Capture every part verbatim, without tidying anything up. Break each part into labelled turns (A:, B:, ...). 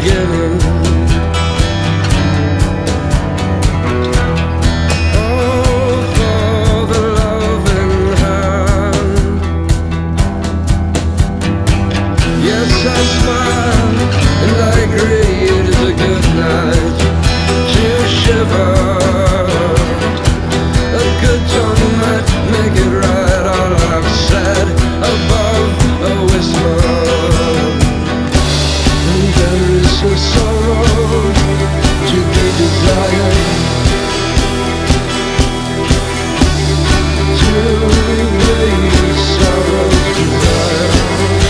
A: beginning. Yes, I smile and I agree it is a good night to shiver. A good tongue might make it right, all I've said above a whisper. And there is a sorrow to be desired, to be sorrow desired.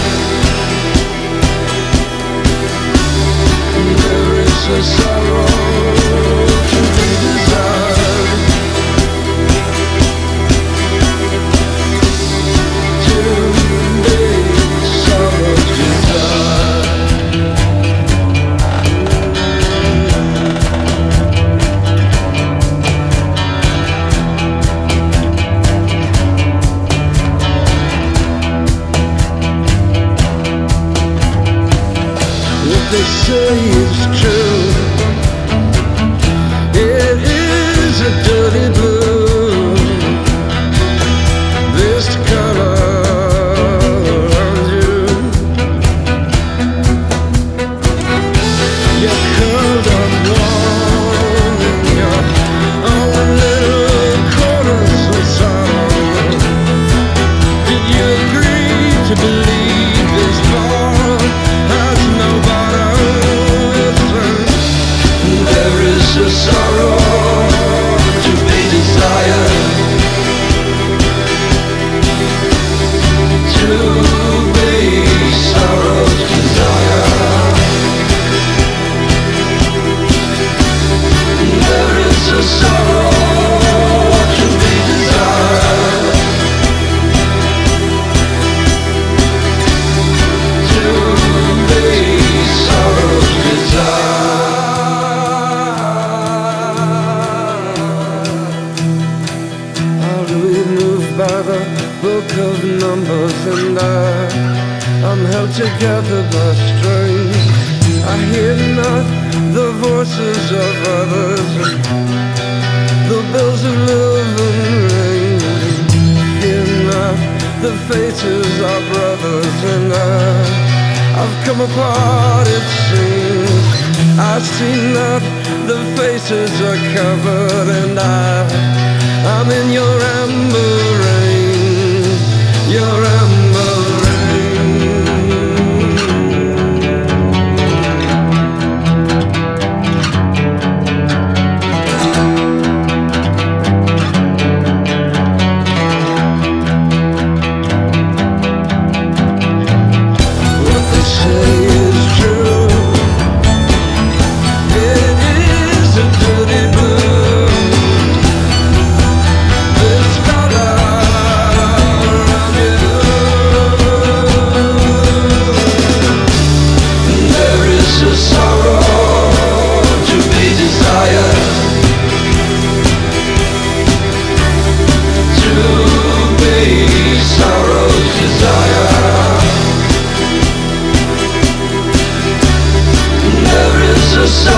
A: A sorrow to be desired, to be sorrow desired. What they say is true. It is a dirty blue, this color on you. You're curled up warm in your own little corners of sorrow. Did you agree to believe this fall has no bottom? Listen, there is a sorrow to be desired, to be sorrow's desire. There is a sorrow to be desired, to be sorrow's desire. By the book of numbers, and I, I'm held together by strings. I hear not the voices of others, the bells of living rings. Hear not the faces of brothers, and I, I've come apart, it seems. I see not the faces are covered, and I, I'm in your amber rain, your amber What they say is true. It is a dirty blue, this color on you. There is a sorrow to be desired, to be sorrow's desire. There is a sorrow